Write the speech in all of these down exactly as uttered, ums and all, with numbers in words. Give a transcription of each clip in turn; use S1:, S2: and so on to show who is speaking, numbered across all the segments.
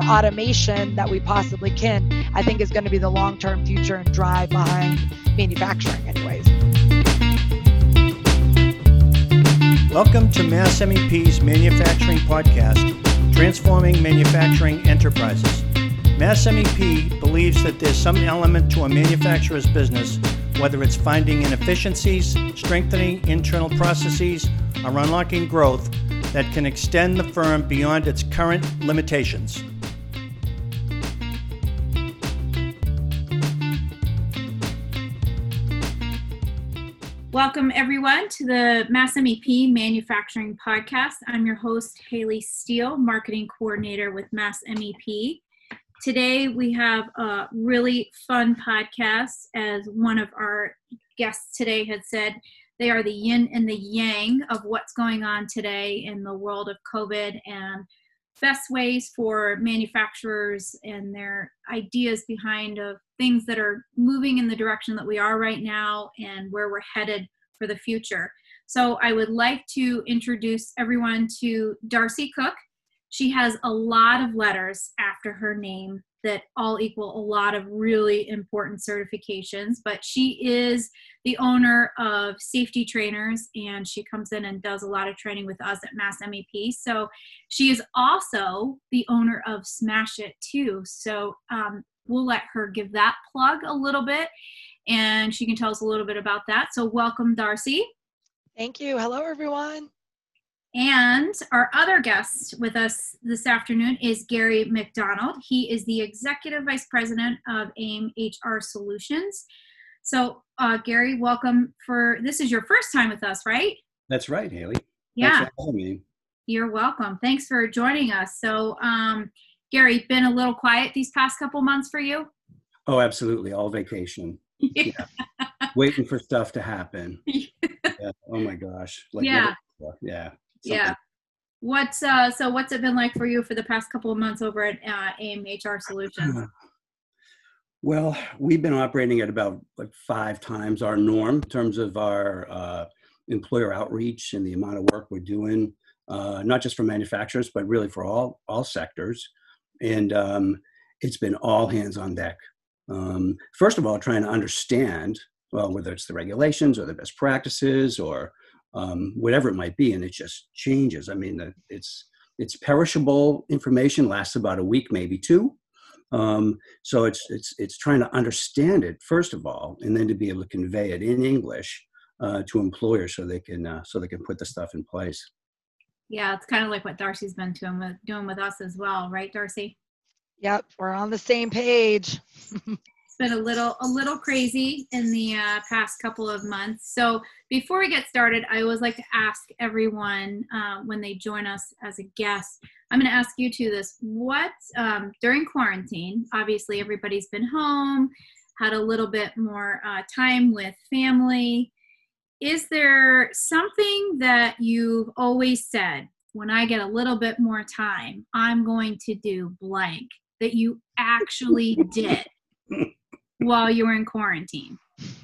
S1: automation that we possibly can, I think is going to be the long-term future and drive behind manufacturing anyways.
S2: Welcome to Mass M E P's Manufacturing Podcast, Transforming Manufacturing Enterprises. Mass M E P believes that there's some element to a manufacturer's business, whether it's finding inefficiencies, strengthening internal processes, or unlocking growth that can extend the firm beyond its current limitations.
S3: Welcome, everyone, to the Mass M E P Manufacturing Podcast. I'm your host, Haley Steele, Marketing Coordinator with Mass M E P. Today, we have a really fun podcast. As one of our guests today had said, they are the yin and the yang of what's going on today in the world of COVID and best ways for manufacturers and their ideas behind of things that are moving in the direction that we are right now and where we're headed for the future. So I would like to introduce everyone to Darcy Cook. She has a lot of letters after her name that all equal a lot of really important certifications, but she is the owner of Safety Trainers, and she comes in and does a lot of training with us at Mass M E P. So she is also the owner of Smash It too. So um, we'll let her give that plug a little bit, and she can tell us a little bit about that. So welcome, Darcy.
S1: Thank you. Hello, everyone.
S3: And our other guest with us this afternoon is Gary McDonald. He is the Executive Vice President of AIM H R Solutions. So, uh, Gary, welcome. For this is your first time with us, right?
S4: That's right, Haley.
S3: Yeah.
S4: Thanks for having me.
S3: You're welcome. Thanks for joining us. So, um, Gary, been a little quiet these past couple months for you?
S4: Oh, absolutely. All vacation. Yeah. Waiting for stuff to happen. Yeah. Oh my gosh. Like
S3: yeah.
S4: Never, yeah.
S3: Something. Yeah. What's uh so what's it been like for you for the past couple of months over at uh, AIM H R Solutions?
S4: Well, we've been operating at about like five times our norm in terms of our uh, employer outreach and the amount of work we're doing, uh, not just for manufacturers, but really for all all sectors. And um, it's been all hands on deck. Um, first of all, trying to understand, well, whether it's the regulations or the best practices or Um, whatever it might be, and it just changes. I mean, it's it's perishable information, lasts about a week, maybe two. Um, so it's it's it's trying to understand it first of all, and then to be able to convey it in English uh, to employers so they can uh, so they can put the stuff in place.
S3: Yeah, it's kind of like what Darcy's been doing with, doing with us as well, right, Darcy?
S1: Yep, we're on the same page.
S3: Been a little a little crazy in the uh, past couple of months. So before we get started, I always like to ask everyone uh, when they join us as a guest, I'm going to ask you two this. What, um, during quarantine, obviously everybody's been home, had a little bit more uh, time with family. Is there something that you've always said, when I get a little bit more time, I'm going to do blank, that you actually did while you were in quarantine?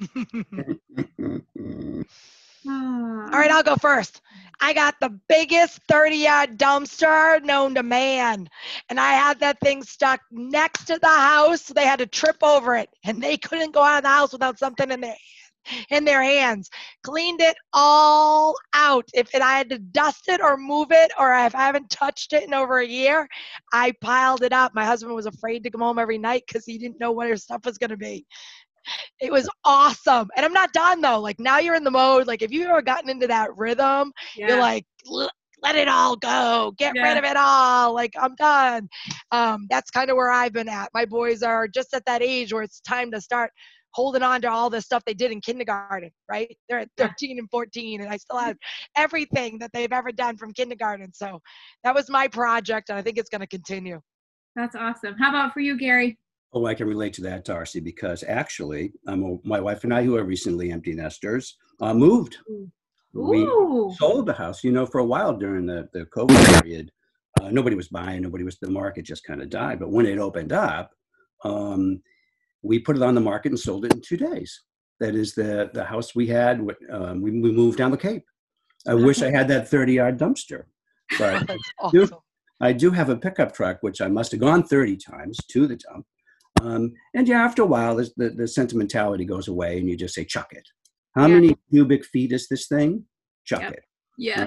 S1: All right, I'll go first. I got the biggest thirty-yard dumpster known to man, and I had that thing stuck next to the house, so they had to trip over it, and they couldn't go out of the house without something in their in their hands. Cleaned it all out. If it, I had to dust it or move it, or if I haven't touched it in over a year, I piled it up. My husband was afraid to come home every night because he didn't know what his stuff was going to be. It was awesome. And I'm not done though. Like, now you're in the mode. Like, if you've ever gotten into that rhythm, yeah. You're like, let it all go. Get yeah. rid of it all. Like, I'm done. Um, that's kind of where I've been at. My boys are just at that age where it's time to start holding on to all the stuff they did in kindergarten, right? They're at thirteen and fourteen, and I still have everything that they've ever done from kindergarten. So that was my project, and I think it's going to continue.
S3: That's awesome. How about for you, Gary?
S4: Oh, I can relate to that, Darcy, because actually, um, my wife and I, who are recently empty nesters, uh, moved.
S3: Ooh.
S4: We sold the house. You know, for a while during the, the COVID period, uh, nobody was buying, nobody was, the market just kind of died. But when it opened up, um, we put it on the market and sold it in two days. That is the, the house we had. Um, we, we moved down the Cape. I wish I had that thirty-yard dumpster. But
S1: That's awesome.
S4: I do have a pickup truck, which I must have gone thirty times to the dump. Um, and yeah, after a while, the, the, the sentimentality goes away and you just say, chuck it. How
S3: Yeah.
S4: many cubic feet is this thing? Chuck
S3: Yep.
S4: it.
S3: Yeah.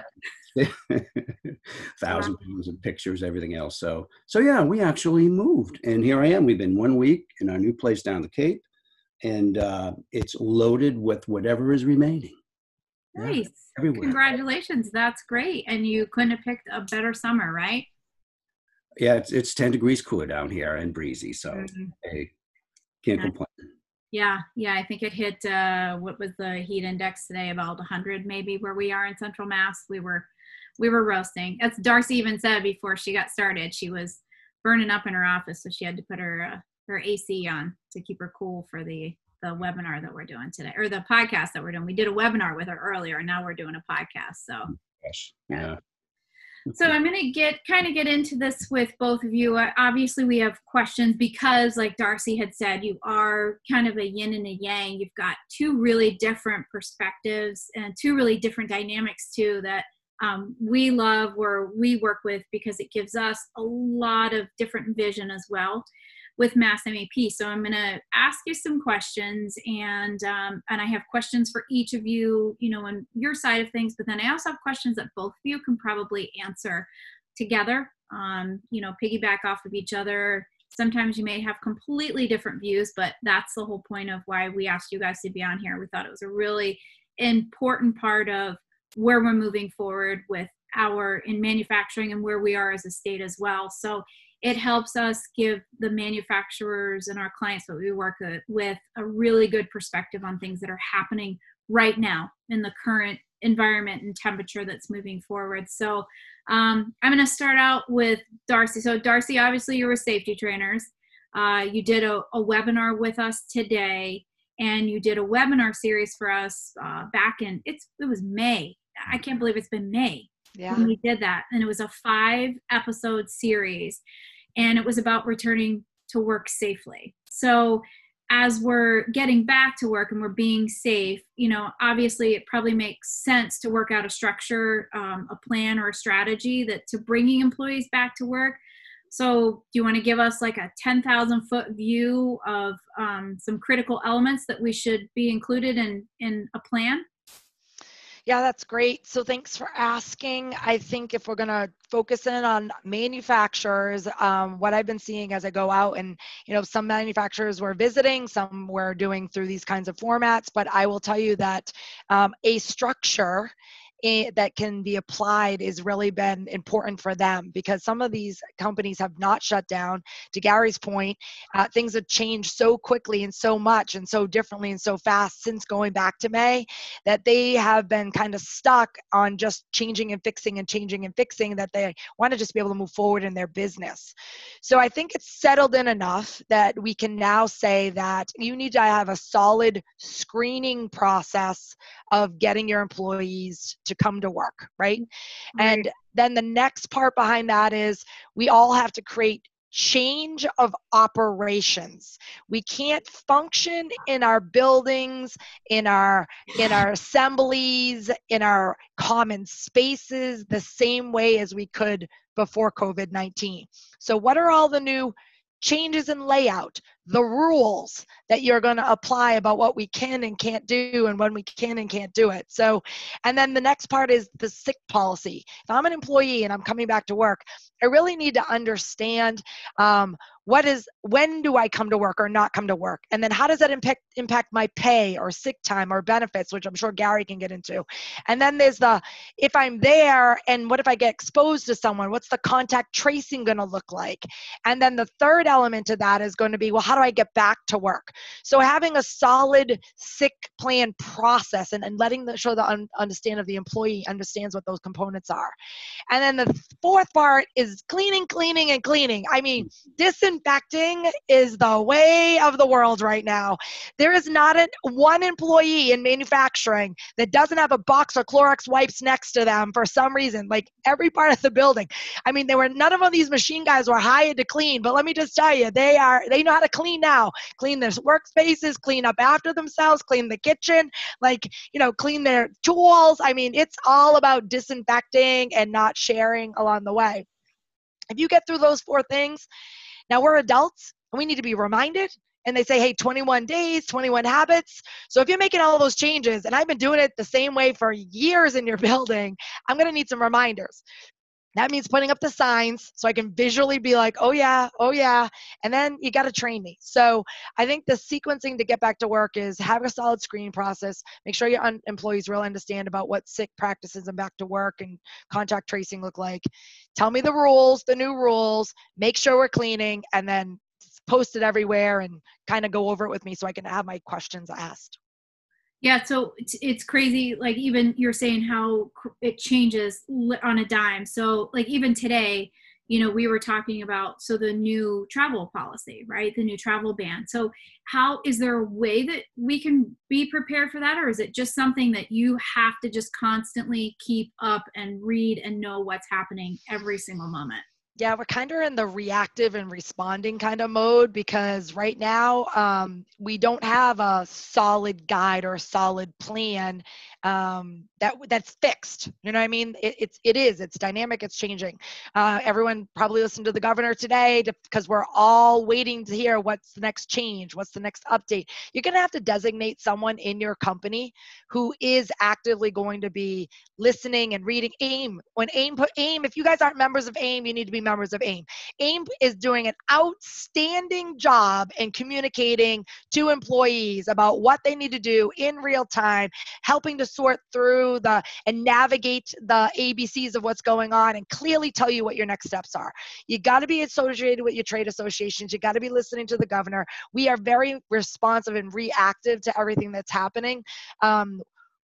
S4: Thousand pounds of pictures, everything else. So, so yeah, we actually moved, and here I am. We've been one week in our new place down the Cape, and uh, it's loaded with whatever is remaining.
S3: Nice.
S4: Yeah, everywhere.
S3: Congratulations. That's great. And you couldn't have picked a better summer, right?
S4: Yeah, it's it's ten degrees cooler down here and breezy, so
S3: Mm-hmm.
S4: hey, can't
S3: Yeah.
S4: complain.
S3: Yeah, yeah, I think it hit, uh, what was the heat index today? About one hundred maybe where we are in Central Mass. We were, we were roasting. As Darcy even said before she got started, she was burning up in her office, so she had to put her, uh, her A C on to keep her cool for the, the webinar that we're doing today, or the podcast that we're doing. We did a webinar with her earlier, and now we're doing a podcast, so.
S4: Gosh, yeah.
S3: So I'm going to get kind of get into this with both of you. Uh, obviously, we have questions because, like Darcy had said, you are kind of a yin and a yang. You've got two really different perspectives and two really different dynamics too that um, we love where we work with, because it gives us a lot of different vision as well with Mass M E P. So I'm going to ask you some questions, and um, and I have questions for each of you, you know, on your side of things, but then I also have questions that both of you can probably answer together, um, you know, piggyback off of each other. Sometimes you may have completely different views, but that's the whole point of why we asked you guys to be on here. We thought it was a really important part of where we're moving forward with our in manufacturing and where we are as a state as well. So it helps us give the manufacturers and our clients that we work with a really good perspective on things that are happening right now in the current environment and temperature that's moving forward. So um, I'm going to start out with Darcy. So Darcy, obviously you're with Safety Trainers. Uh, you did a, a webinar with us today, and you did a webinar series for us uh, back in, it's it was May. I can't believe it's been May.
S1: Yeah.
S3: When we did that, and it was a five episode series, and it was about returning to work safely. So as we're getting back to work and we're being safe, you know, obviously it probably makes sense to work out a structure, um, a plan or a strategy that to bringing employees back to work. So do you want to give us like a ten thousand foot view of um, some critical elements that we should be included in, in a plan?
S1: Yeah, that's great. So thanks for asking. I think if we're going to focus in on manufacturers, um, what I've been seeing as I go out, and, you know, some manufacturers we're visiting, some we're doing through these kinds of formats, but I will tell you that um, a structure eh, that can be applied has really been important for them, because some of these companies have not shut down. To Gary's point, uh, things have changed so quickly and so much and so differently and so fast since going back to May, that they have been kind of stuck on just changing and fixing and changing and fixing, that they want to just be able to move forward in their business. So I think it's settled in enough that we can now say that you need to have a solid screening process of getting your employees to come to work, right?
S3: Right.
S1: And then the next part behind that is we all have to create change of operations. We can't function in our buildings, in our in our assemblies, in our common spaces the same way as we could before COVID nineteen. So what are all the new changes in layout, the rules that you're going to apply about what we can and can't do and when we can and can't do it? So, and then the next part is the sick policy. If I'm an employee and I'm coming back to work, I really need to understand um, what is, when do I come to work or not come to work? And then how does that impact, impact my pay or sick time or benefits, which I'm sure Gary can get into. And then there's the, if I'm there and what if I get exposed to someone, what's the contact tracing going to look like? And then the third element to that is going to be, well, how do I get back to work? So having a solid sick plan process and, and letting the show the un, understand of the employee understands what those components are. And then the fourth part is cleaning, cleaning, and cleaning. I mean, disinfecting is the way of the world right now. There is not a, one employee in manufacturing that doesn't have a box of Clorox wipes next to them for some reason, like every part of the building. I mean, there were none of them, these machine guys were hired to clean, but let me just tell you, they are, they know how to clean now. Clean their workspaces, clean up after themselves, clean the kitchen, like, you know, clean their tools. I mean, it's all about disinfecting and not sharing along the way. If you get through those four things, now we're adults and we need to be reminded. And they say, hey, twenty-one days, twenty-one habits. So if you're making all those changes, and I've been doing it the same way for years in your building, I'm going to need some reminders. That means putting up the signs so I can visually be like, oh yeah, oh yeah. And then you got to train me. So I think the sequencing to get back to work is have a solid screening process. Make sure your un- employees really understand about what sick practices and back to work and contact tracing look like. Tell me the rules, the new rules, make sure we're cleaning, and then post it everywhere and kind of go over it with me so I can have my questions asked.
S3: Yeah, so it's, it's crazy. Like even you're saying how it changes on a dime. So like even today, you know, we were talking about, so the new travel policy, right? The new travel ban. So how, is there a way that we can be prepared for that? Or is it just something that you have to just constantly keep up and read and know what's happening every single moment?
S1: Yeah, we're kind of in the reactive and responding kind of mode because right now um, we don't have a solid guide or a solid plan um, that that's fixed. You know what I mean? It, it's it is. It's dynamic. It's changing. Uh, everyone probably listened to the governor today because we're all waiting to hear what's the next change, what's the next update. You're going to have to designate someone in your company who is actively going to be listening and reading. AIM. When AIM put AIM, if you guys aren't members of AIM, you need to be members of AIM. AIM is doing an outstanding job in communicating to employees about what they need to do in real time, helping to sort through the and navigate the A B Cs of what's going on and clearly tell you what your next steps are. You got to be associated with your trade associations. You got to be listening to the governor. We are very responsive and reactive to everything that's happening. Um,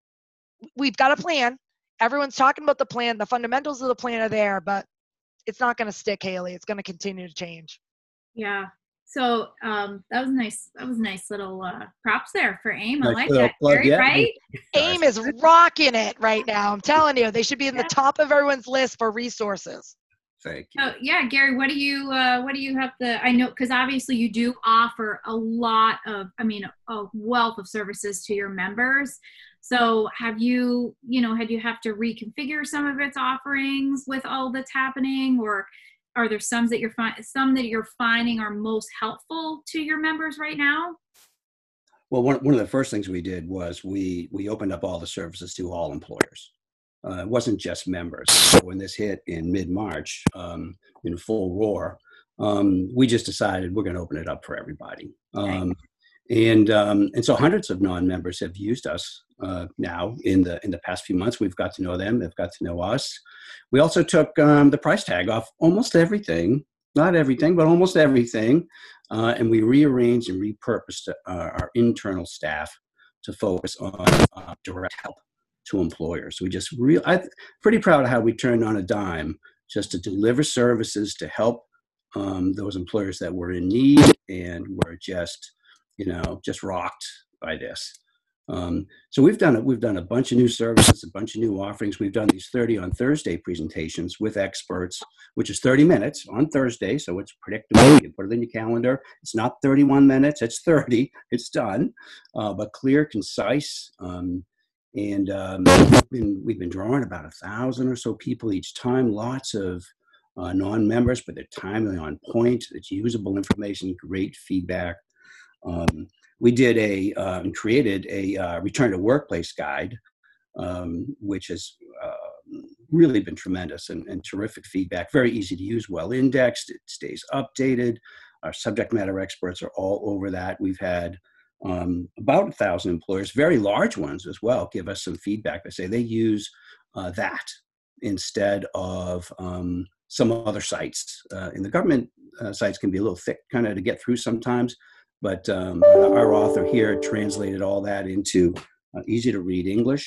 S1: we've got a plan. Everyone's talking about the plan. The fundamentals of the plan are there, but it's not going to stick, Haley. It's going to continue to change.
S3: Yeah. So um, that was nice. That was nice little uh, props there for AIM. I
S4: Nice
S3: like
S4: little
S3: that,
S4: plug,
S3: Gary,
S4: yeah.
S3: right?
S1: AIM is rocking it right now. I'm telling you, they should be in the top of everyone's list for resources.
S4: Thank you.
S3: So yeah, Gary, what do you uh, what do you have to? I know because obviously you do offer a lot of, I mean, a wealth of services to your members. So have you, you know, had you have to reconfigure some of its offerings with all that's happening, or are there some that you're fi- some that you're finding are most helpful to your members right now?
S4: Well, one, one of the first things we did was we we opened up all the services to all employers. Uh, it wasn't just members. So when this hit in mid-March, um, in full roar, um, we just decided we're going to open it up for everybody. Um, and um, and so hundreds of non-members have used us uh, now in the in the past few months. We've got to know them. They've got to know us. We also took um, the price tag off almost everything, not everything, but almost everything. Uh, and we rearranged and repurposed uh, our internal staff to focus on uh, direct help to employers. We just real, I'm pretty proud of how we turned on a dime just to deliver services to help um, those employers that were in need and were just, you know, just rocked by this. Um, so we've done it. We've done a bunch of new services, a bunch of new offerings. We've done these thirty on Thursday presentations with experts, which is thirty minutes on Thursday. So it's predictable. You can put it in your calendar. It's not thirty-one minutes. It's thirty. It's done, uh, but clear, concise. Um, And um, we've, been, we've been drawing about a thousand or so people each time, lots of uh, non-members, but they're timely on point. It's usable information, great feedback. Um, we did a, uh, created a uh, return to workplace guide, um, which has uh, really been tremendous and, and terrific feedback, very easy to use, well indexed, it stays updated. Our subject matter experts are all over that. We've had Um, about a thousand employers, very large ones as well, give us some feedback. They say they use uh, that instead of um, some other sites. Uh, and the government uh, sites can be a little thick kind of to get through sometimes, but um, our author here translated all that into uh, easy to read English.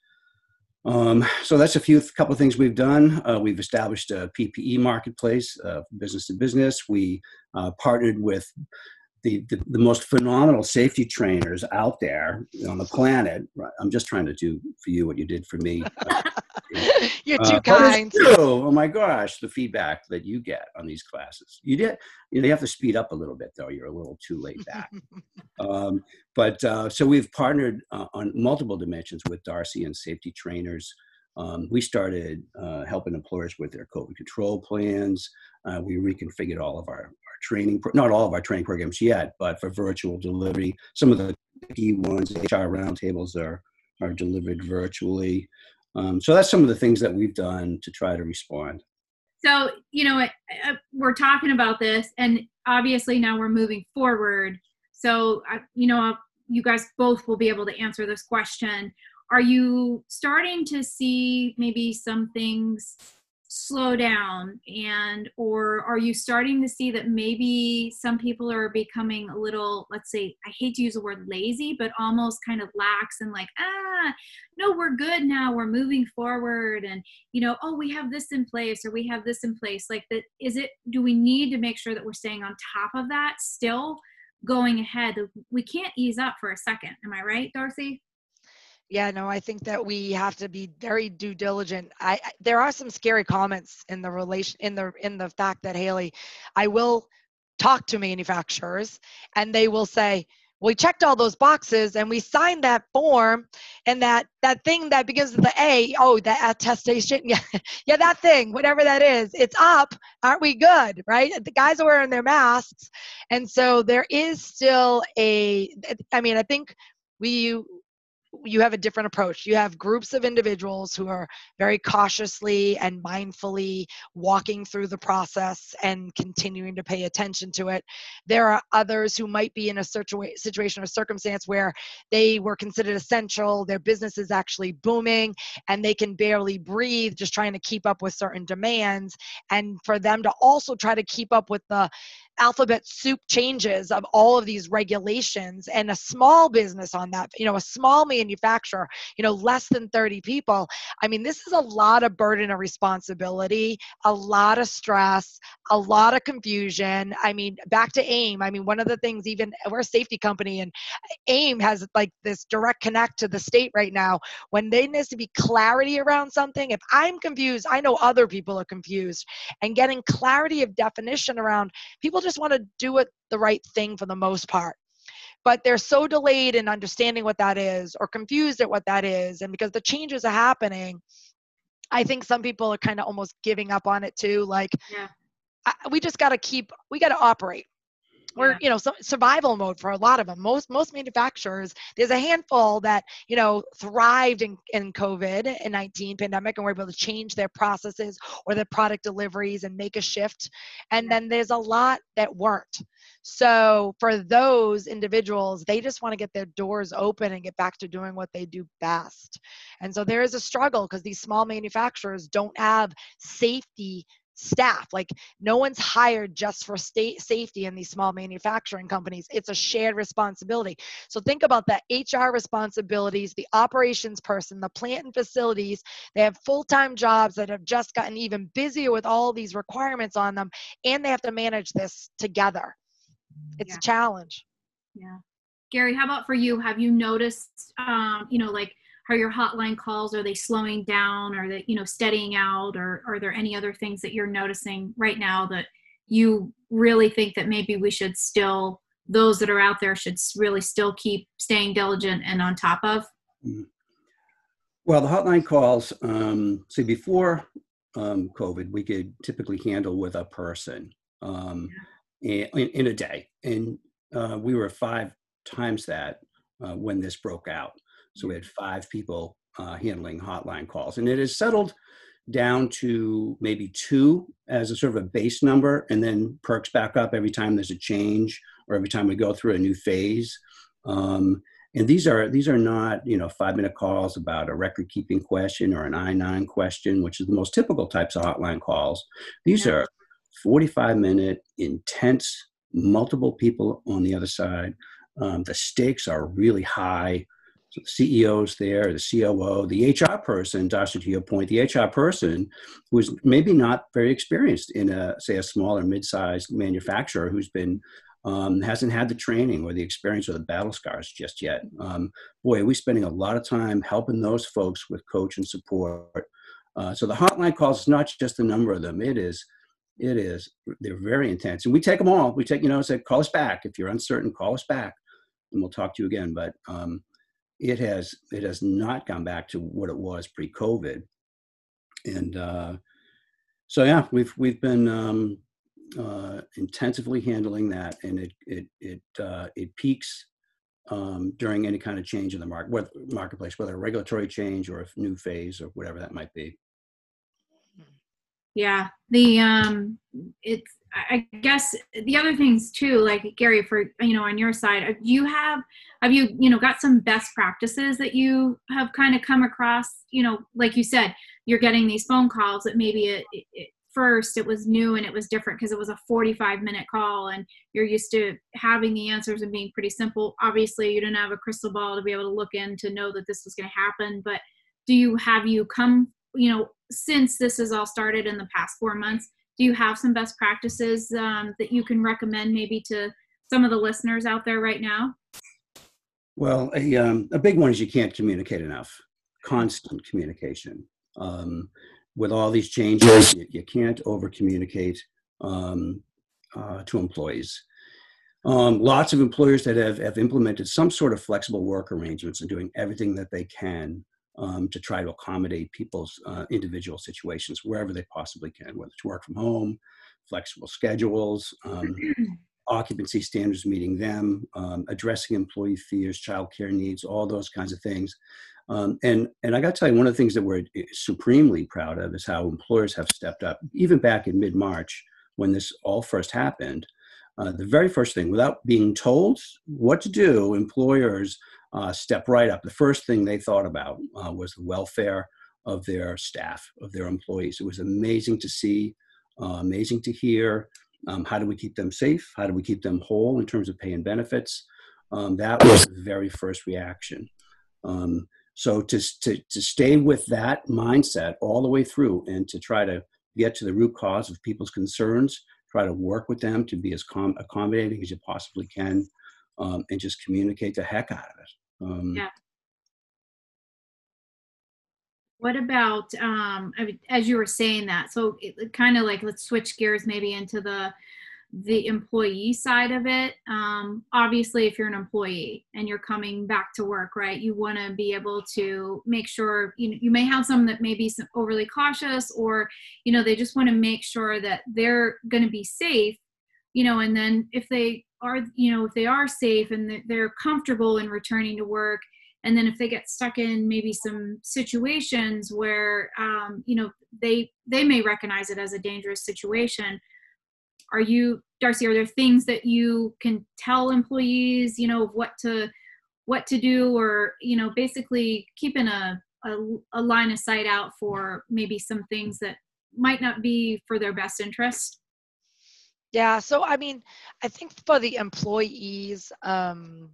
S4: Um, so that's a few couple of things we've done. Uh, we've established a P P E marketplace, uh, business to business. We uh, partnered with The, the, the most phenomenal safety trainers out there on the planet. I'm just trying to do for you what you did for me.
S1: You're
S4: uh,
S1: too kind.
S4: Oh my gosh, the feedback that you get on these classes. You did, you know, you have to speed up a little bit though. You're a little too laid back. um, but uh, so we've partnered uh, on multiple dimensions with Darcy and safety trainers. Um, we started uh, helping employers with their COVID control plans. Uh, we reconfigured all of our, our training, pro- not all of our training programs yet, but for virtual delivery, some of the key ones, H R roundtables are, are delivered virtually. Um, so that's some of the things that we've done to try to respond.
S3: So, you know, uh, we're talking about this, and obviously now we're moving forward. So, uh, you know, you guys both will be able to answer this question. Are you starting to see maybe some things slow down, and or are you starting to see that maybe some people are becoming a little, let's say, I hate to use the word lazy, but almost kind of lax and like, ah, no, we're good now, we're moving forward, and you know, oh, we have this in place, or we have this in place. Like that, is it, do we need to make sure that we're staying on top of that still going ahead? We can't ease up for a second. Am I right, Darcy?
S1: Yeah, no, I think that we have to be very due diligent. I, I there are some scary comments in the relation in the in the fact that, Haley, I will talk to manufacturers and they will say, we checked all those boxes and we signed that form, and that that thing that begins with the A, oh, that attestation, yeah, yeah, that thing, whatever that is, it's up. Aren't we good, right? The guys are wearing their masks, and so there is still a. I mean, I think we. You have a different approach. You have groups of individuals who are very cautiously and mindfully walking through the process and continuing to pay attention to it. There are others who might be in a situa- situation or circumstance where they were considered essential, their business is actually booming, and they can barely breathe just trying to keep up with certain demands. And for them to also try to keep up with the alphabet soup changes of all of these regulations, and a small business on that, you know, a small manufacturer, you know, less than thirty people. I mean, this is a lot of burden of responsibility, a lot of stress, a lot of confusion. I mean, back to AIM. I mean, one of the things, even we're a safety company, and AIM has like this direct connect to the state right now. When there needs to be clarity around something, if I'm confused, I know other people are confused, and getting clarity of definition around, people just want to do it the right thing for the most part. But they're so delayed in understanding what that is, or confused at what that is. And because the changes are happening, I think some people are kind of almost giving up on it too. Like,
S3: yeah.
S1: I, we just got to keep, we got to operate. We're,
S3: Yeah.
S1: you know, so survival mode for a lot of them. Most most manufacturers, there's a handful that, you know, thrived in, in COVID nineteen pandemic and were able to change their processes or their product deliveries and make a shift. And
S3: Yeah.
S1: then there's a lot that weren't. So for those individuals, they just want to get their doors open and get back to doing what they do best. And so there is a struggle because these small manufacturers don't have safety staff. Like, no one's hired just for state safety in these small manufacturing companies. It's a shared responsibility. So think about the H R responsibilities, the operations person, the plant and facilities. They have full-time jobs that have just gotten even busier with all these requirements on them, and they have to manage this together. It's
S3: Yeah.
S1: a challenge.
S3: Yeah. Gary, how about for you? Have you noticed, um, you know, like, are your hotline calls, are they slowing down, or that, you know, steadying out, or are there any other things that you're noticing right now that you really think that maybe we should still, those that are out there should really still keep staying diligent and on top of?
S4: Well, the hotline calls, um, see, before um, COVID, we could typically handle with a person um, in, in a day. And uh, we were five times that uh, when this broke out. So we had five people uh, handling hotline calls. And it has settled down to maybe two as a sort of a base number, and then perks back up every time there's a change or every time we go through a new phase. Um, and these are these are not, you know, five minute calls about a record keeping question or an I nine question, which is the most typical types of hotline calls. These
S3: Yeah.
S4: are forty-five minute, intense, multiple people on the other side. Um, the stakes are really high. So the C E O's there, the C O O, the H R person, Darcy, to your point, the H R person who's maybe not very experienced in a, say, a small or mid-sized manufacturer who's been, um, hasn't had the training or the experience or the battle scars just yet. Um, boy, are we spending a lot of time helping those folks with coach and support. Uh, so the hotline calls is not just the number of them. It is, it is, they're very intense. And we take them all. We take, you know, say, call us back. If you're uncertain, call us back and we'll talk to you again. But, um, It has it has not gone back to what it was pre-COVID, and uh, so yeah, we've we've been um, uh, intensively handling that, and it it it uh, it peaks um, during any kind of change in the market, whether, marketplace, whether a regulatory change or a new phase or whatever that might be.
S3: Yeah, the um, it's I guess the other things too, like Gary, for you know, on your side, do you have have you you know got some best practices that you have kind of come across? You know, like you said, you're getting these phone calls that maybe it, it, it first it was new and it was different because it was a forty-five minute call and you're used to having the answers and being pretty simple. Obviously, you didn't have a crystal ball to be able to look in to know that this was going to happen. But do you have you come you know since this has all started in the past four months? Do you have some best practices um, that you can recommend maybe to some of the listeners out there right now?
S4: Well, a, um, a big one is you can't communicate enough. Constant communication. Um, with all these changes, you, you can't over communicate um, uh, to employees. Um, lots of employers that have, have implemented some sort of flexible work arrangements and doing everything that they can Um, to try to accommodate people's uh, individual situations wherever they possibly can, whether it's work from home, flexible schedules, um, occupancy standards meeting them, um, addressing employee fears, childcare needs, all those kinds of things. Um, and, and I got to tell you, one of the things that we're supremely proud of is how employers have stepped up, even back in mid-March when this all first happened. Uh, the very first thing, without being told what to do, employers uh, step right up. The first thing they thought about uh, was the welfare of their staff, of their employees. It was amazing to see, uh, amazing to hear. Um, how do we keep them safe? How do we keep them whole in terms of pay and benefits? Um, that was the very first reaction. Um, so to, to, to stay with that mindset all the way through and to try to get to the root cause of people's concerns, try to work with them to be as com- accommodating as you possibly can, um, and just communicate the heck out of it. Um,
S3: yeah. What about, um, I mean, as you were saying that, so it, it kind of like, let's switch gears maybe into the the employee side of it. Um, obviously, if you're an employee and you're coming back to work, right, you want to be able to make sure, you know, you may have some that may be some overly cautious, or, you know, they just want to make sure that they're going to be safe, you know, and then if they are, you know, if they are safe and they're comfortable in returning to work, and then if they get stuck in maybe some situations where, um, you know, they they may recognize it as a dangerous situation. Are you, Darcy, are there things that you can tell employees, you know, what to what to do, or, you know, basically keeping a, a, a line of sight out for maybe some things that might not be for their best interest?
S1: Yeah. So, I mean, I think for the employees, um,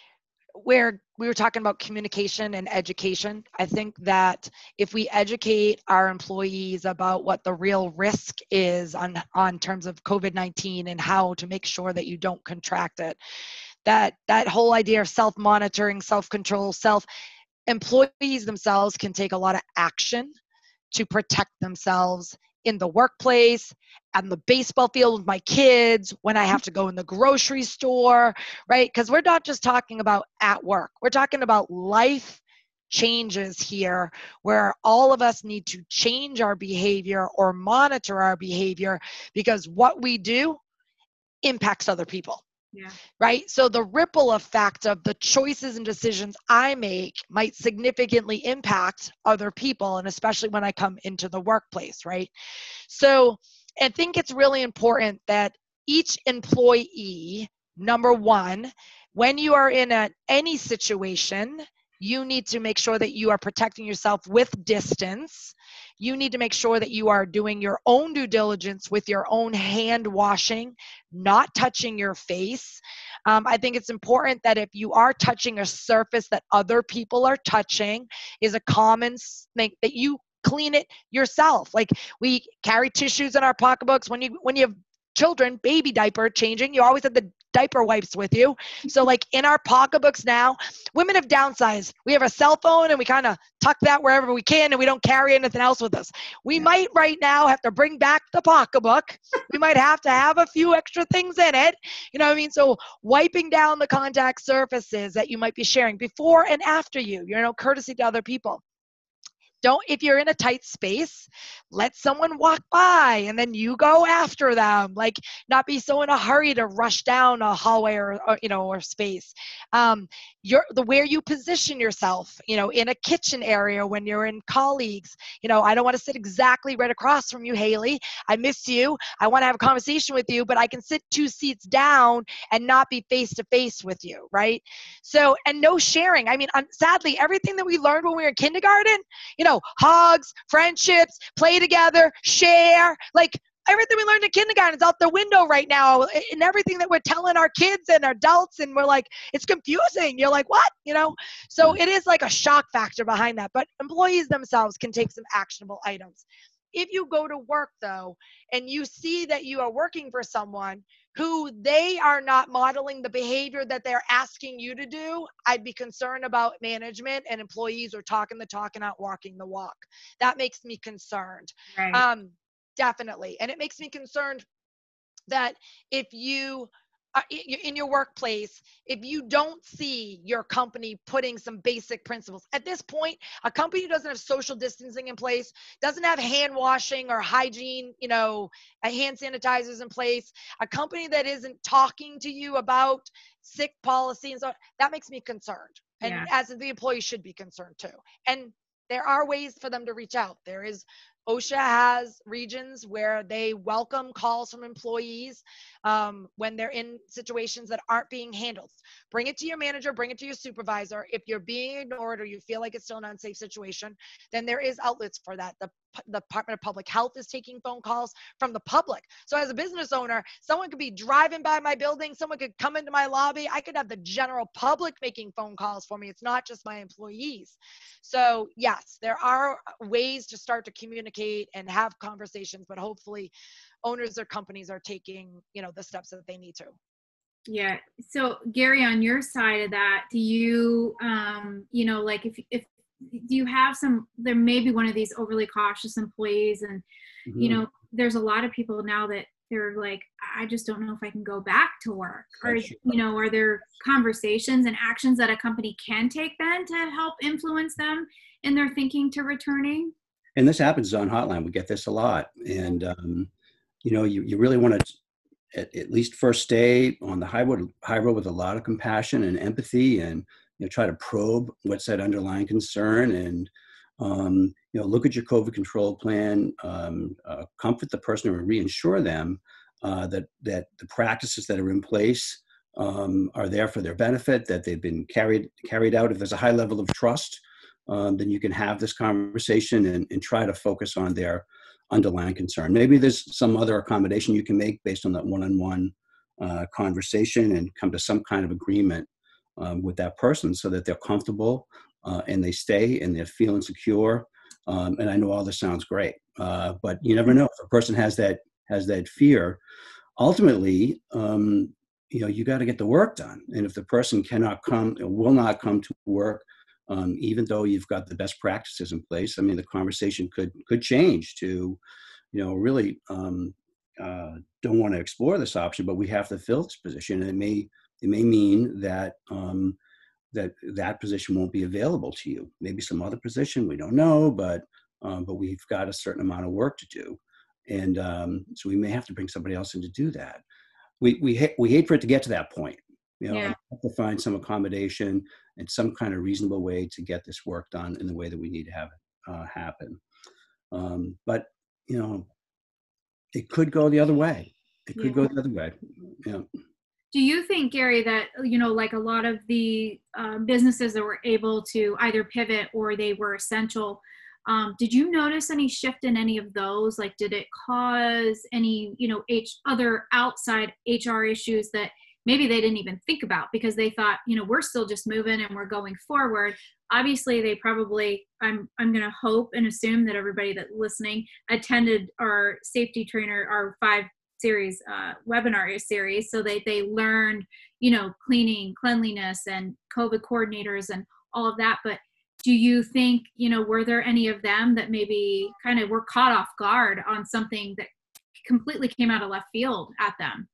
S1: where we were talking about communication and education, I think that if we educate our employees about what the real risk is on, on terms of COVID nineteen and how to make sure that you don't contract it, that that whole idea of self-monitoring, self-control, self, employees themselves can take a lot of action to protect themselves in the workplace, on the baseball field with my kids, when I have to go in the grocery store, right? Because we're not just talking about at work. We're talking about life changes here where all of us need to change our behavior or monitor our behavior, because what we do impacts other people.
S3: Yeah.
S1: Right? So the ripple effect of the choices and decisions I make might significantly impact other people, and especially when I come into the workplace, right? So I think it's really important that each employee, number one, when you are in a, any situation, you need to make sure that you are protecting yourself with distance. You need to make sure that you are doing your own due diligence with your own hand washing, not touching your face. Um, I think it's important that if you are touching a surface that other people are touching, is a common thing that you clean it yourself. Like, we carry tissues in our pocketbooks. When you when you have children, baby diaper changing, you always have the diaper wipes with you. So like in our pocketbooks now, women have downsized. We have a cell phone and we kind of tuck that wherever we can, and we don't carry anything else with us. We
S3: Yeah.
S1: might right now have to bring back the pocketbook. We might have to have a few extra things in it. You know what I mean? So wiping down the contact surfaces that you might be sharing before and after you, you know, courtesy to other people. don't, if you're in a tight space, let someone walk by and then you go after them. Like, not be so in a hurry to rush down a hallway or, or you know, or space. Um, you're the where you position yourself, you know, in a kitchen area when you're in colleagues. You know, I don't want to sit exactly right across from you, Haley. I miss you. I want to have a conversation with you, but I can sit two seats down and not be face to face with you, right? So, and no sharing. I mean, um, sadly, everything that we learned when we were in kindergarten, you know, hugs, friendships, play together, share, like everything we learned in kindergarten is out the window right now, and everything that we're telling our kids and adults, and we're like, it's confusing. You're like, what? You know? So it is like a shock factor behind that, but employees themselves can take some actionable items. If you go to work though, and you see that you are working for someone who they are not modeling the behavior that they're asking you to do, I'd be concerned about management and employees are talking the talk and not walking the walk. That makes me concerned.
S3: Right.
S1: Um, definitely. And it makes me concerned that if you uh, in your workplace, if you don't see your company putting some basic principles, at this point, a company who doesn't have social distancing in place, doesn't have hand washing or hygiene, you know, hand sanitizers in place, a company that isn't talking to you about sick policy and so on, that makes me concerned. And
S3: Yeah.
S1: as the employee should be concerned too. And there are ways for them to reach out. There is OSHA has regions where they welcome calls from employees um, when they're in situations that aren't being handled. Bring it to your manager, bring it to your supervisor. If you're being ignored or you feel like it's still an unsafe situation, then there is outlets for that. The, the Department of Public Health is taking phone calls from the public. So as a business owner, someone could be driving by my building, someone could come into my lobby. I could have the general public making phone calls for me. It's not just my employees. So yes, there are ways to start to communicate and have conversations, but hopefully owners or companies are taking, you know, the steps that they need to.
S3: Yeah. So Gary, on your side of that, do you, um, you know, like if, if, do you have some, there may be one of these overly cautious employees and, mm-hmm. you know, there's a lot of people now that they're like, I just don't know if I can go back to work. Or, you know, are there conversations and actions that a company can take then to help influence them in their thinking to returning?
S4: And this happens on Hotline. We get this a lot. And, um, you know, you, you really want to at, at least first stay on the high road, high road with a lot of compassion and empathy and, you know, try to probe what's that underlying concern and, um, you know, look at your COVID control plan, um, uh, comfort the person and reassure them uh, that, that the practices that are in place um, are there for their benefit, that they've been carried, carried out. If there's a high level of trust, um, then you can have this conversation and, and try to focus on their underlying concern. Maybe there's some other accommodation you can make based on that one-on-one uh, conversation and come to some kind of agreement um, with that person so that they're comfortable uh, and they stay and they're feeling secure. Um, and I know all this sounds great, uh, but you never know if a person has that has that fear. Ultimately, um, you know, you got to get the work done. And if the person cannot come, will not come to work, um, even though you've got the best practices in place, I mean, the conversation could could change to, you know, really um, uh, don't want to explore this option, but we have to fill this position. And it may it may mean that um, that that position won't be available to you. Maybe some other position, we don't know, but um, but we've got a certain amount of work to do. And um, so we may have to bring somebody else in to do that. We we ha- we hate for it to get to that point. You know,
S3: yeah.
S4: have to find some accommodation and some kind of reasonable way to get this work done in the way that we need to have it uh, happen. Um, but you know, it could go the other way. It could
S3: yeah.
S4: go the other way. Yeah.
S3: Do you think, Gary, that, you know, like a lot of the uh, businesses that were able to either pivot or they were essential, um, did you notice any shift in any of those? Like, did it cause any, you know, H other outside H R issues that maybe they didn't even think about because they thought, you know, we're still just moving and we're going forward. Obviously, they probably, I'm I'm going to hope and assume that everybody that's listening attended our safety trainer, our five series, uh, webinar series, so that they learned, you know, cleaning, cleanliness and COVID coordinators and all of that. But do you think, you know, were there any of them that maybe kind of were caught off guard on something that completely came out of left field at them?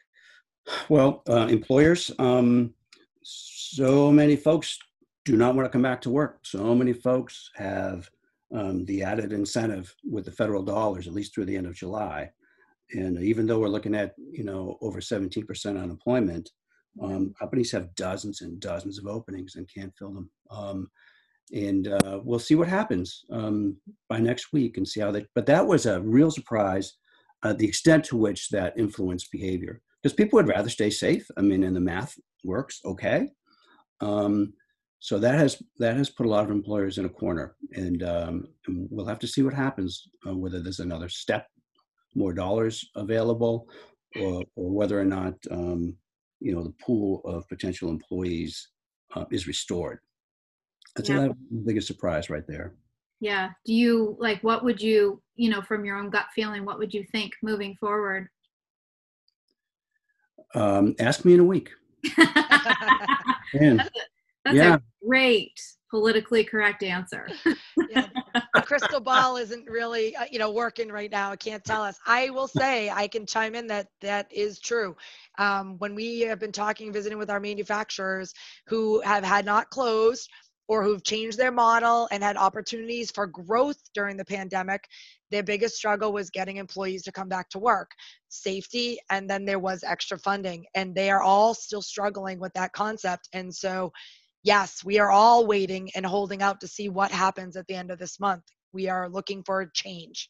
S4: Well, uh, employers, um, so many folks do not want to come back to work. So many folks have um, the added incentive with the federal dollars, at least through the end of July. And even though we're looking at, you know, over seventeen percent unemployment, um, companies have dozens and dozens of openings and can't fill them. Um, and uh, we'll see what happens um, by next week and see how they, but that was a real surprise, uh, the extent to which that influenced behavior. Because people would rather stay safe. I mean, and the math works okay. Um, so that has that has put a lot of employers in a corner, and, um, and we'll have to see what happens, uh, whether there's another step, more dollars available, or, or whether or not um, you know, the pool of potential employees uh, is restored. That's
S3: Yeah.
S4: the biggest surprise right there.
S3: Yeah. Do you like, what would you, you know, from your own gut feeling, what would you think moving forward?
S4: Um, ask me in a week. Man.
S3: That's, a, that's
S4: Yeah.
S3: a great politically correct answer.
S1: Yeah, the crystal ball isn't really, uh, you know, working right now. It can't tell us. I will say, I can chime in that that is true. Um, when we have been talking, visiting with our manufacturers who have had not closed or who've changed their model and had opportunities for growth during the pandemic, their biggest struggle was getting employees to come back to work, safety, and then there was extra funding. And they are all still struggling with that concept. And so, yes, we are all waiting and holding out to see what happens at the end of this month. We are looking for a change.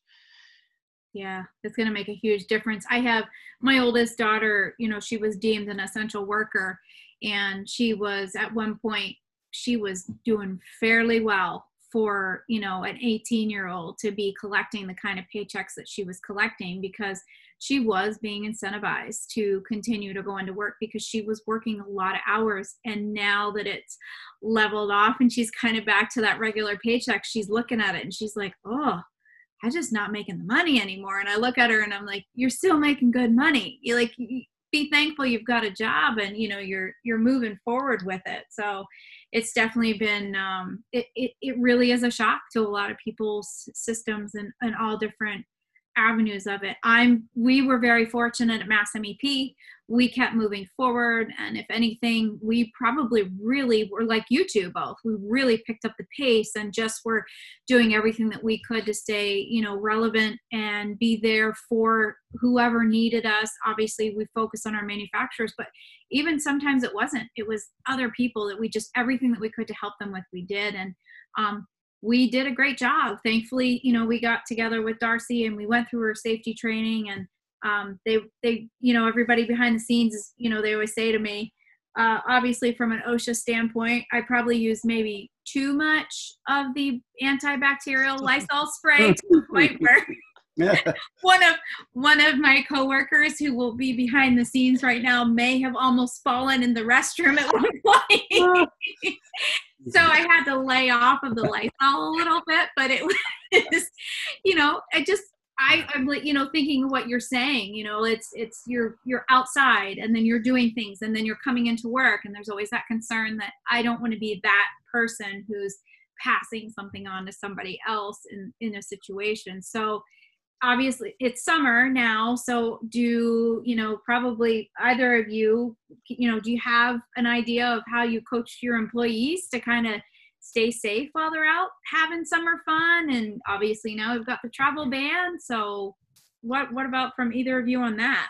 S3: Yeah, it's going to make a huge difference. I have my oldest daughter, you know, she was deemed an essential worker, and she was at one point, she was doing fairly well for, you know, an eighteen year old to be collecting the kind of paychecks that she was collecting, because she was being incentivized to continue to go into work because she was working a lot of hours. And now that it's leveled off and she's kind of back to that regular paycheck, she's looking at it and she's like, oh, I'm just not making the money anymore. And I look at her and I'm like, you're still making good money. You like, be thankful you've got a job, and, you know, you're, you're moving forward with it. So it's definitely been, um, it, it, it really is a shock to a lot of people's systems and, and all different avenues of it. I'm, we were very fortunate at Mass M E P. We kept moving forward. And if anything, we probably really were like you two both. We really picked up the pace and just were doing everything that we could to stay, you know, relevant and be there for whoever needed us. Obviously, we focus on our manufacturers, but even sometimes it wasn't. It was other people that we just, everything that we could to help them with, we did. And um, we did a great job. Thankfully, you know, we got together with Darcy and we went through her safety training, and um, they, they, you know, everybody behind the scenes is, you know, they always say to me, uh, obviously from an OSHA standpoint, I probably used maybe too much of the antibacterial Lysol spray to the point where one of, one of my coworkers who will be behind the scenes right now may have almost fallen in the restroom at one point. So I had to lay off of the Lysol a little bit, but it was, you know, I just, I, I'm, you know, thinking of what you're saying, you know, it's, it's, you're, you're outside and then you're doing things and then you're coming into work, and there's always that concern that I don't want to be that person who's passing something on to somebody else in, in a situation. So obviously it's summer now. So do, you know, probably either of you, you know, do you have an idea of how you coach your employees to kind of stay safe while they're out having summer fun? And obviously now we've got the travel ban. So what, what about from either of you on that?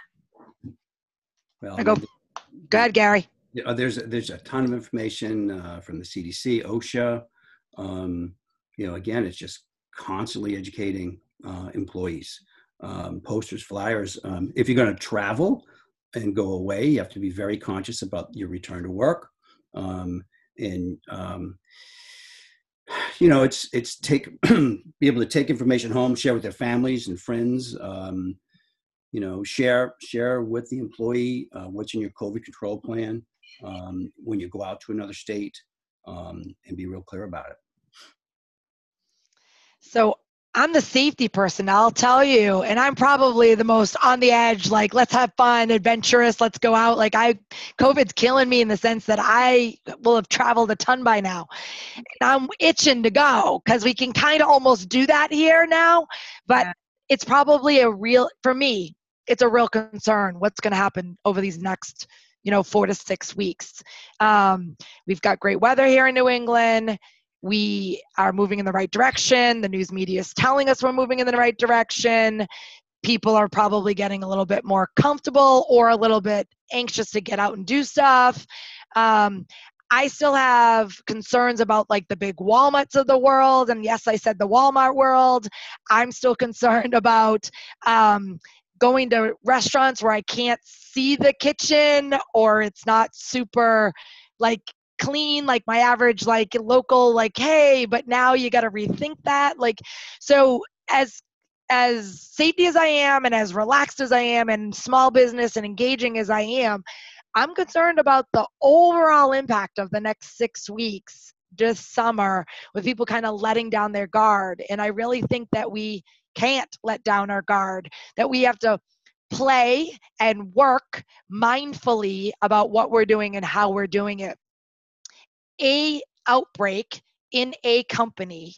S4: Well,
S1: I go, go ahead, Gary.
S4: Yeah, there's, there's a ton of information uh, from the C D C, OSHA. Um, you know, again, it's just constantly educating uh, employees, um, posters, flyers. Um, if you're going to travel and go away, you have to be very conscious about your return to work. Um, and, um, you know, it's, it's take, be able to take information home, share with their families and friends, um, you know, share, share with the employee uh, what's in your COVID control plan um, when you go out to another state, um, and be real clear about it.
S1: So I'm the safety person, I'll tell you, and I'm probably the most on the edge, like, let's have fun, adventurous, let's go out. Like I, COVID's killing me in the sense that I will have traveled a ton by now. And I'm itching to go because we can kind of almost do that here now, but yeah. It's probably a real, for me, it's a real concern what's going to happen over these next, you know, four to six weeks. Um, we've got great weather here in New England. we are moving in the right direction. The news media is telling us we're moving in the right direction. People are probably getting a little bit more comfortable or a little bit anxious to get out and do stuff. Um, I still have concerns about like the big Walmarts of the world. And yes, I said the Walmart world. I'm still concerned about um, going to restaurants where I can't see the kitchen or it's not super like clean, like my average like local, like, hey, but now you got to rethink that. Like, so as as safety as I am and as relaxed as I am and small business and engaging as I am, I'm concerned about the overall impact of the next six weeks this summer with people kind of letting down their guard. And I really think that we can't let down our guard, that we have to play and work mindfully about what we're doing and how we're doing it. A outbreak in a company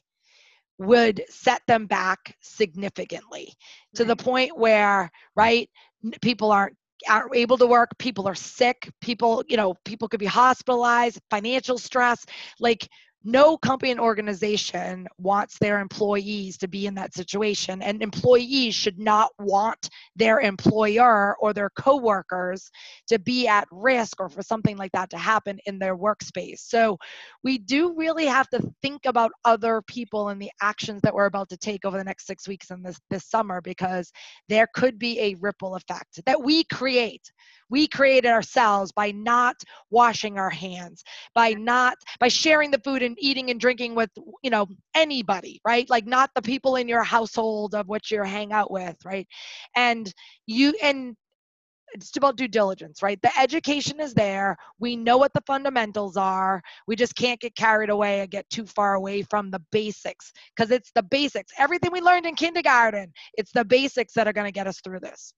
S1: would set them back significantly to the point where, right, people aren't aren't able to work, people are sick, people, you know, people could be hospitalized, financial stress. Like, no company and organization wants their employees to be in that situation, and employees should not want their employer or their coworkers to be at risk or for something like that to happen in their workspace. So we do really have to think about other people and the actions that we're about to take over the next six weeks and this, this summer, because there could be a ripple effect that we create. We created ourselves by not washing our hands, by not, by sharing the food and eating and drinking with, you know, anybody, right? Like, not the people in your household of which you hang out with, right? And you, and it's about due diligence, right? The education is there. We know what the fundamentals are. We just can't get carried away and get too far away from the basics, because it's the basics. Everything we learned in kindergarten, it's the basics that are going to get us through this.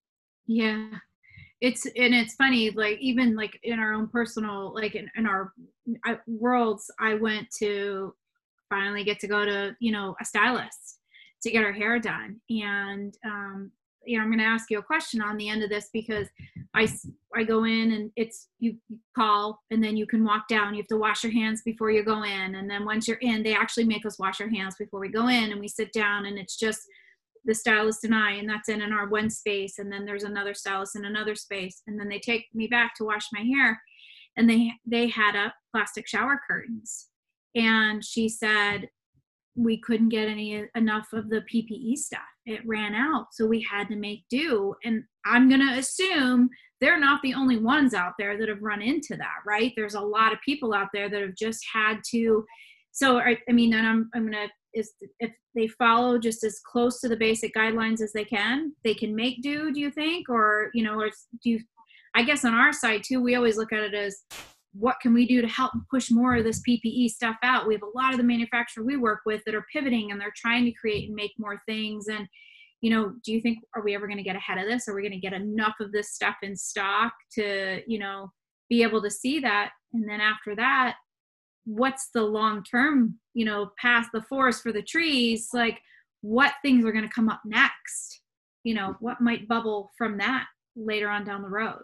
S3: Yeah. It's, and it's funny, like, even like in our own personal, like in, in our I, worlds, I went to finally get to go to, you know, a stylist to get her hair done. And, um, you know, I'm going to ask you a question on the end of this, because I, I go in and it's, you call and then you can walk down. You have to wash your hands before you go in. And then once you're in, they actually make us wash our hands before we go in, and we sit down, and it's just the stylist and I, and that's in, in our one space. And then there's another stylist in another space. And then they take me back to wash my hair, and they, they had up plastic shower curtains. And she said, we couldn't get any enough of the P P E stuff. It ran out. So we had to make do. And I'm going to assume they're not the only ones out there that have run into that, right? There's a lot of people out there that have just had to. So, I, I mean, and I'm, I'm going to, is if they follow just as close to the basic guidelines as they can, they can make do, do you think? Or, you know, or do you, I guess on our side too, we always look at it as, what can we do to help push more of this P P E stuff out? We have a lot of the manufacturers we work with that are pivoting, and they're trying to create and make more things. And, you know, do you think, are we ever going to get ahead of this? Are we going to get enough of this stuff in stock to, you know, be able to see that? And then after that, what's the long-term, you know, past the forest for the trees? Like, what things are going to come up next? You know, what might bubble from that later on down the road?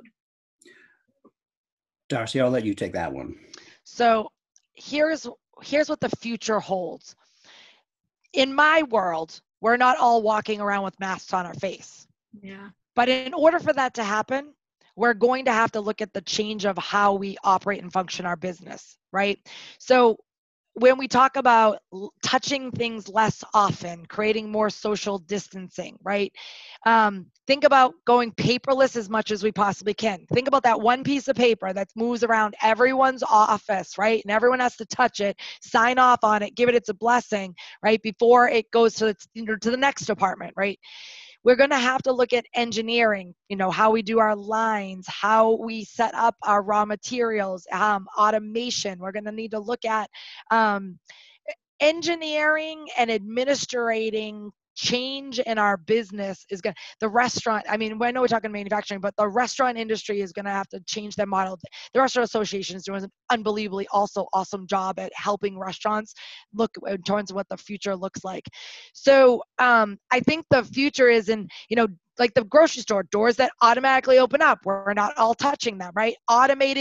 S4: Darcy, I'll let you take that one.
S1: So here's here's what the future holds. In my world, we're not all walking around with masks on our face.
S3: Yeah.
S1: But in order for that to happen, we're going to have to look at the change of how we operate and function our business, right? So when we talk about touching things less often, creating more social distancing, right? Um, think about going paperless as much as we possibly can. Think about that one piece of paper that moves around everyone's office, right? And everyone has to touch it, sign off on it, give it its a blessing, right? Before it goes to, its, you know, to the next department, right? We're going to have to look at engineering, you know, how we do our lines, how we set up our raw materials, um, automation. We're going to need to look at um, engineering and administrating change in our business is going to, the restaurant, I mean, I know we're talking manufacturing, but the restaurant industry is going to have to change their model. The Restaurant Association is doing an unbelievably also awesome job at helping restaurants look in terms of what the future looks like. So um, I think the future is in, you know, like the grocery store, doors that automatically open up. We're not all touching them, right? Automated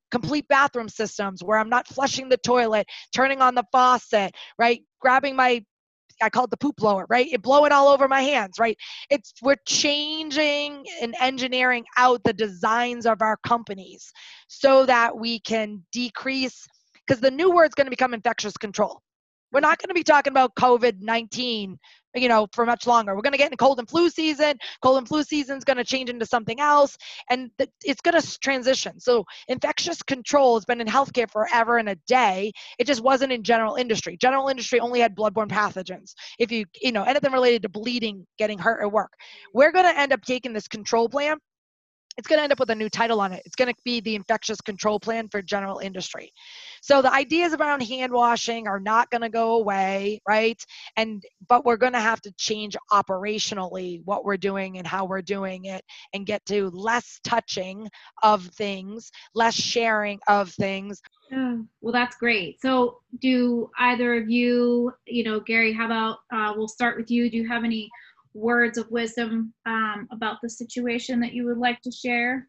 S1: complete bathroom systems where I'm not flushing the toilet, turning on the faucet, right? Grabbing my, I call it the poop blower, right? It blow it all over my hands, right? It's, we're changing and engineering out the designs of our companies so that we can decrease, because the new word's going to become infectious control. We're not going to be talking about COVID nineteen, you know, for much longer. We're going to get into cold and flu season. Cold and flu season is going to change into something else, and th- it's going to transition. So infectious control has been in healthcare forever and a day. It just wasn't in general industry. General industry only had bloodborne pathogens. If you, you know, anything related to bleeding, getting hurt at work. We're going to end up taking this control plan. It's going to end up with a new title on it. It's going to be the infectious control plan for general industry. So the ideas around hand washing are not going to go away, right? And but we're going to have to change operationally what we're doing and how we're doing it, and get to less touching of things, less sharing of things.
S3: Yeah. Well, that's great. So do either of you, you know, Gary, how about uh, we'll start with you. Do you have any words of wisdom um, about the situation that you would like to share?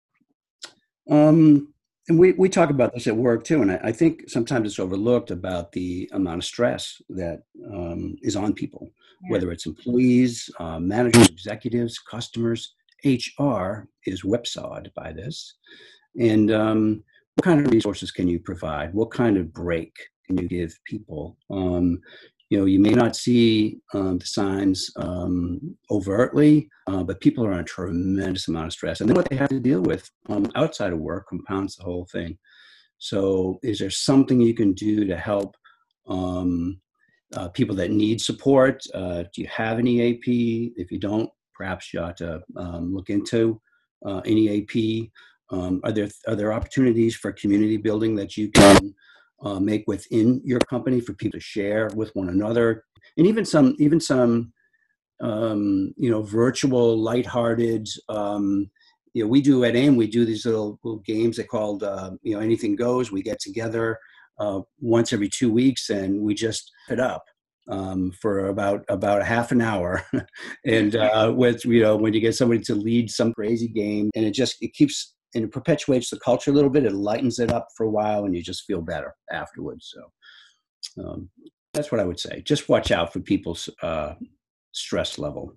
S4: Um, and we, we talk about this at work too, and I, I think sometimes it's overlooked about the amount of stress that um, is on people, yeah. Whether it's employees, uh, managers, executives, customers. H R is whipsawed by this. And um, what kind of resources can you provide? What kind of break can you give people? Um, You know, you may not see um, the signs um, overtly, uh, but people are on a tremendous amount of stress. And then what they have to deal with um, outside of work compounds the whole thing. So is there something you can do to help um, uh, people that need support? Uh, do you have any A P? If you don't, perhaps you ought to um, look into uh, any A P. Um, are there are there opportunities for community building that you can Uh, make within your company for people to share with one another, and even some, even some, um, you know, virtual, lighthearted. Um, you know, we do at AIM, we do these little, little games. They called, uh, you know, Anything Goes. We get together uh, once every two weeks, and we just fit up um, for about about a half an hour. and uh, with you know, when you get somebody to lead some crazy game, and it just it keeps. And it perpetuates the culture a little bit. It lightens it up for a while, and you just feel better afterwards. So um, that's what I would say. Just watch out for people's uh, stress level.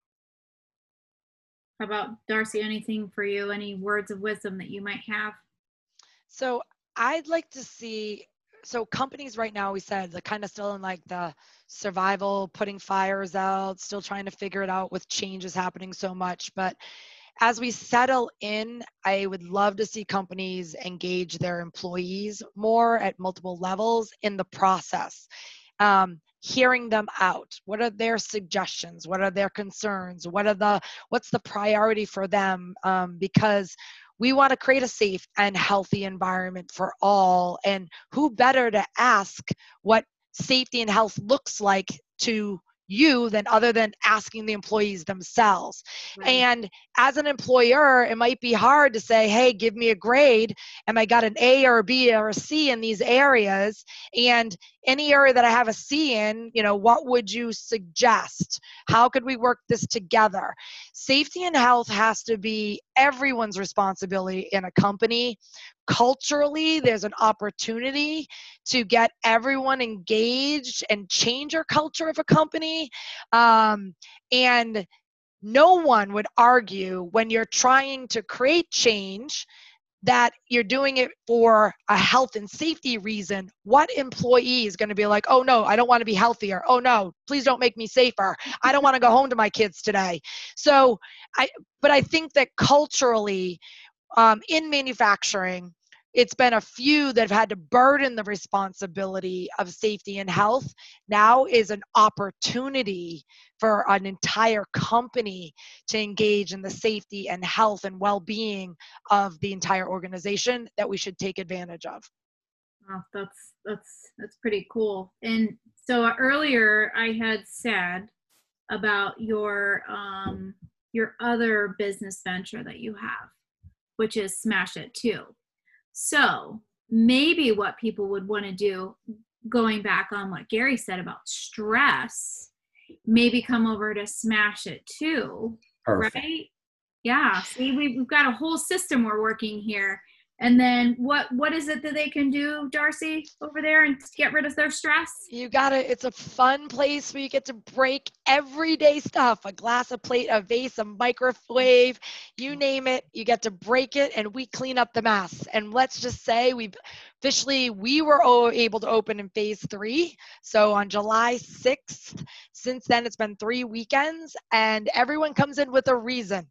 S3: How about Darcy? Anything for you? Any words of wisdom that you might have?
S1: So I'd like to see, so companies right now, we said, they're kind of still in like the survival, putting fires out, still trying to figure it out with changes happening so much. But as we settle in, I would love to see companies engage their employees more at multiple levels in the process. Um, hearing them out. What are their suggestions? What are their concerns? What are the, what's the priority for them? Um, because we want to create a safe and healthy environment for all. And who better to ask what safety and health looks like to you than other than asking the employees themselves. Right. And as an employer, it might be hard to say, hey, give me a grade. Am I got an A or a B or a C in these areas? And any area that I have a C in, you know, what would you suggest? How could we work this together? Safety and health has to be everyone's responsibility in a company. Culturally, there's an opportunity to get everyone engaged and change your culture of a company. Um, and no one would argue when you're trying to create change that you're doing it for a health and safety reason. What employee is going to be like, oh no, I don't want to be healthier. Oh no, please don't make me safer. I don't want to go home to my kids today. So I, but I think that culturally um, in manufacturing, it's been a few that have had to burden the responsibility of safety and health. Now is an opportunity for an entire company to engage in the safety and health and well-being of the entire organization that we should take advantage of.
S3: Oh, that's that's that's pretty cool. And so earlier I had said about your um, your other business venture that you have, which is Smash It Too. So maybe what people would want to do, going back on what Gary said about stress, maybe come over to Smash It Too. Perfect. Right? Yeah. See, we've got a whole system we're working here. And then what what is it that they can do, Darcy, over there and get rid of their stress?
S1: You got to, it's a fun place where you get to break everyday stuff, a glass, a plate, a vase, a microwave, you name it, you get to break it and we clean up the mess. And let's just say we've officially, we were able to open in phase three. So on July sixth, since then it's been three weekends and everyone comes in with a reason.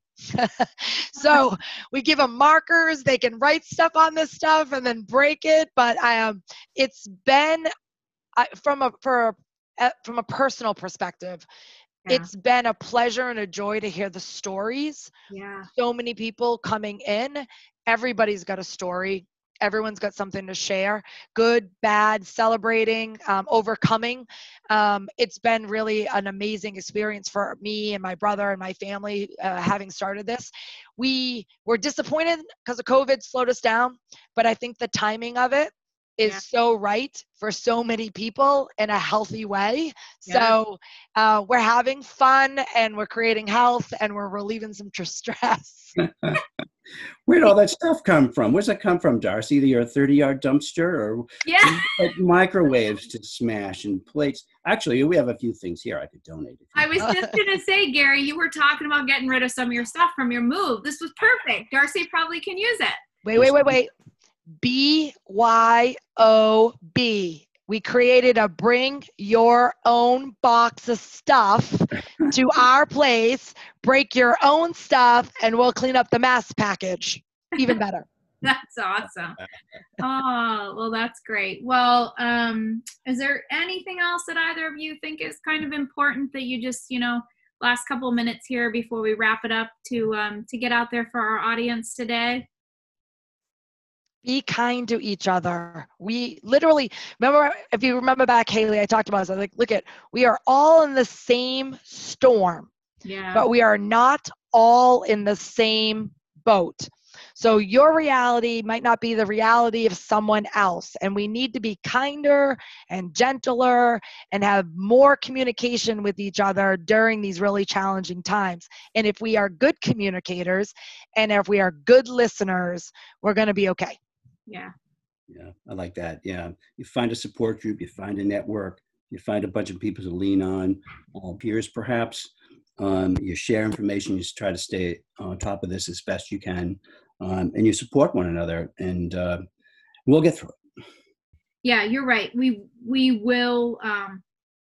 S1: So we give them markers, they can write stuff on this stuff and then break it. But um, it's been uh, from a for a, from a personal perspective, yeah. It's been a pleasure and a joy to hear the stories.
S3: Yeah,
S1: so many people coming in. Everybody's got a story. Everyone's got something to share, good, bad, celebrating, um, overcoming. Um, it's been really an amazing experience for me and my brother and my family uh, having started this. We were disappointed because of COVID slowed us down, but I think the timing of it is yeah. so right for so many people in a healthy way. Yeah. So uh, we're having fun and we're creating health and we're relieving some tr- stress.
S4: Where'd all that stuff come from? Where's that come from, Darcy? Either your thirty-yard dumpster or
S3: yeah.
S4: like microwaves to smash and plates. Actually, we have a few things here I could donate.
S3: I was just going to say, Gary, you were talking about getting rid of some of your stuff from your move. This was perfect. Darcy probably can use it.
S1: Wait, wait, wait, wait. B Y O B. We created a bring your own box of stuff to our place, break your own stuff, and we'll clean up the mess package. Even better.
S3: That's awesome. Oh, well, that's great. Well, um, is there anything else that either of you think is kind of important that you just, you know, last couple of minutes here before we wrap it up to um, to get out there for our audience today?
S1: Be kind to each other. We literally, remember, if you remember back, Haley, I talked about this. I was like, look at, we are all in the same storm,
S3: yeah.
S1: but we are not all in the same boat. So your reality might not be the reality of someone else. And we need to be kinder and gentler and have more communication with each other during these really challenging times. And if we are good communicators and if we are good listeners, we're going to be okay.
S3: Yeah.
S4: Yeah, I like that. Yeah. You find a support group, you find a network, you find a bunch of people to lean on, uh, peers perhaps. Um, you share information, you try to stay on top of this as best you can, um, and you support one another, and uh, we'll get through it.
S3: Yeah, you're right. We we will um,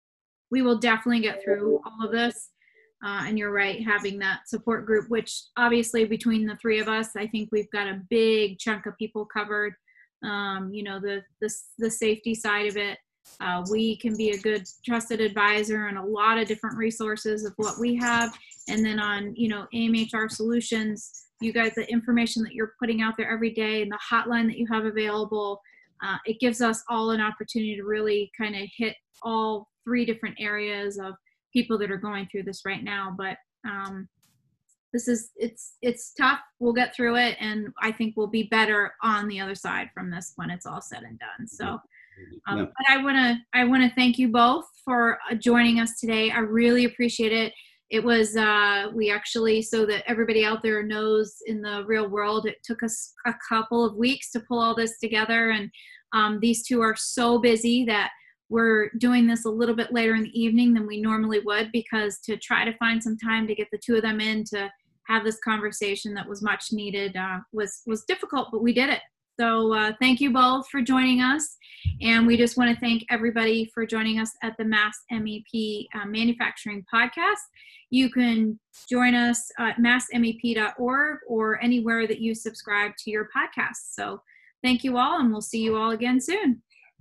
S3: we will definitely get through all of this. Uh, and you're right, having that support group, which obviously between the three of us, I think we've got a big chunk of people covered. Um, you know, the, the the safety side of it. Uh, we can be a good trusted advisor and a lot of different resources of what we have. And then on, you know, A M H R Solutions, you guys, the information that you're putting out there every day and the hotline that you have available, uh, it gives us all an opportunity to really kind of hit all three different areas of people that are going through this right now. But um, this is, it's, it's tough. We'll get through it. And I think we'll be better on the other side from this when it's all said and done. So, um,
S4: yeah.
S3: but I want to, I want to thank you both for joining us today. I really appreciate it. It was, uh, we actually, so that everybody out there knows in the real world, it took us a couple of weeks to pull all this together. And um, these two are so busy that we're doing this a little bit later in the evening than we normally would, because to try to find some time to get the two of them in to have this conversation that was much needed uh, was, was difficult, but we did it. So uh, thank you both for joining us. And we just want to thank everybody for joining us at the Mass M E P uh, Manufacturing Podcast. You can join us at mass M E P dot org or anywhere that you subscribe to your podcast. So thank you all, and we'll see you all again soon.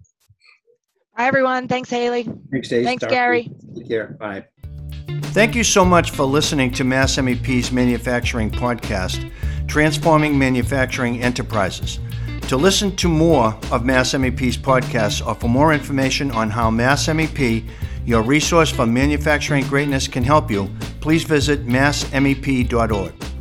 S1: Bye, everyone. Thanks, Haley.
S4: Thanks, Dave.
S1: Thanks, Gary.
S4: Take care. Bye.
S2: Thank you so much for listening to Mass M E P's Manufacturing Podcast, Transforming Manufacturing Enterprises. To listen to more of Mass M E P's podcasts or for more information on how Mass M E P, your resource for manufacturing greatness, can help you, please visit mass M E P dot org.